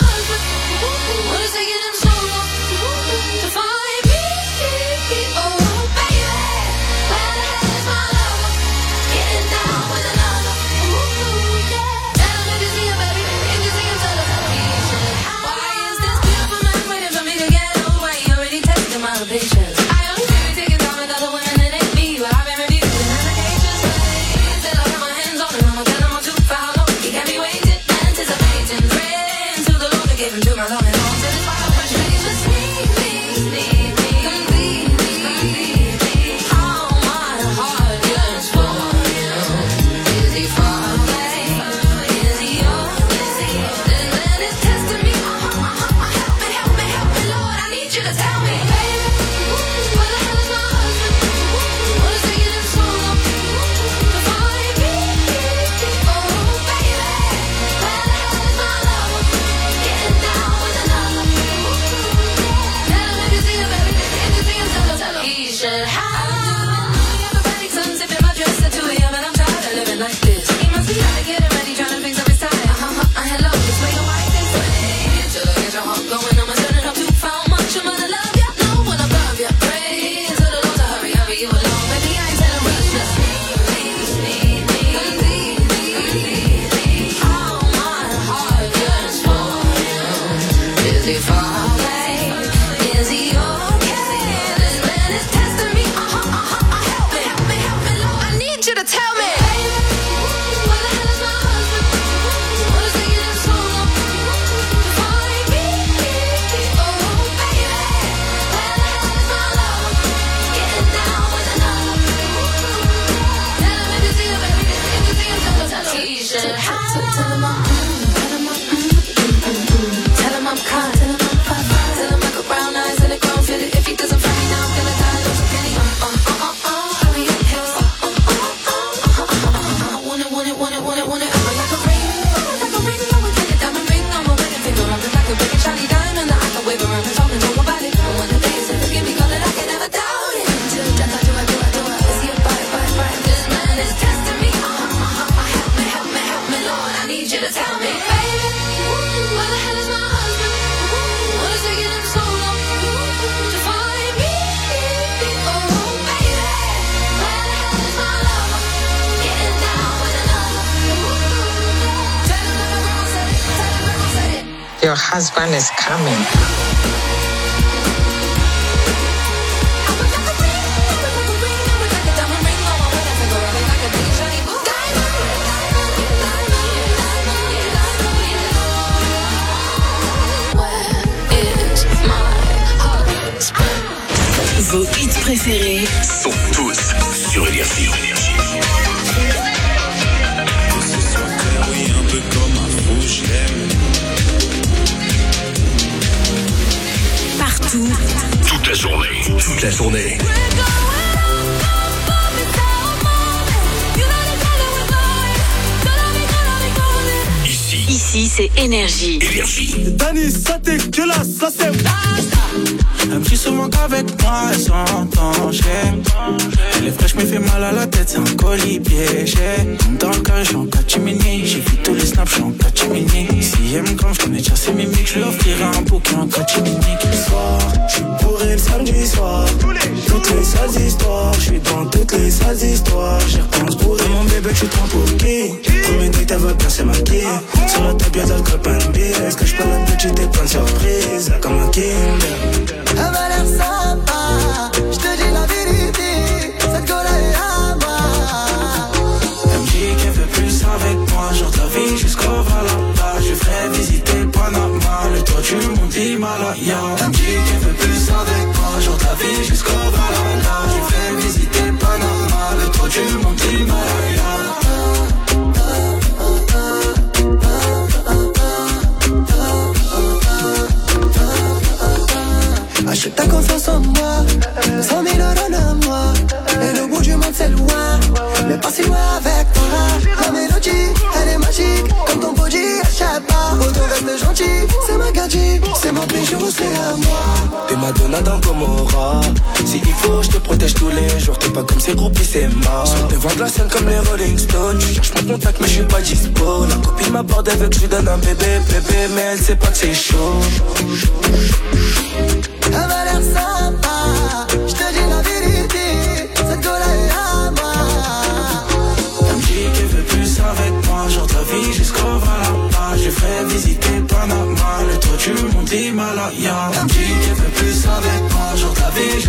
Your husband is coming. Vos hits préférés sont tous sur Énergie. Partout. Toute la journée. Toute la journée. Ici. Ici, c'est Énergie. Énergie. Dani, ça dégueulasse, ça c'est. Elle me dit souvent qu'avec moi elle s'entend. Elle est fraîche mais fait mal à la tête, c'est un colis piégé. Dans le cœur, je suis en catimini. J'ai vu tous les snaps, je suis en catimini. Si elle me comme je connais déjà ses mimiques, je lui offrirai un bouquin en catimini. Ce soir, je suis bourré le samedi soir. Toutes les sales histoires, je suis dans toutes les sales histoires. J'y repense bourré. Mon bébé, je suis trop pour qui? Premier date, elle veut bien se maquiller. Sur la table, y'a de l'alcool, pas de bière. Est-ce que je peux la petite et plein de surprises? Comme un Kinder. Elle m'a l'air sympa, je te dis la vérité, cette gueule est à moi. Elle me dit qu'elle veut plus avec moi, genre de la vie jusqu'au Valhalla. Je ferai visiter Panama, le toit du monde Himalaya. Elle me dit qu'elle veut plus avec moi, genre de la vie jusqu'au Valhalla. Je ferai visiter Panama, le toit du monde Himalaya. Achète ta confiance en moi, cent mille euros de moi. Et le bout du monde c'est loin, mais pas si loin avec toi. La mélodie, elle est magique, comme ton body, achète pas. Autant reste gentil, c'est ma gadget, c'est mon bijou, c'est à moi. T'es ma donna dans Gomorrah. Si il faut, je te protège tous les jours. T'es pas comme ces groupies, c'est mort. Sur devant de la scène comme les Rolling Stones. Tu cherches mon contact, mais je suis pas dispo. La copine m'aborde avec, je lui donne un bébé, bébé, mais elle sait pas que c'est chaud. Elle m'a l'air sympa, je te dis la vérité, cette gueule est à moi. Elle me dit qu'elle veut plus avec moi, genre de la vie jusqu'au Valhalla. Je ferai visiter Panama, le toit du monde Himalaya. Elle me dit qu'elle veut plus avec moi, genre de la vie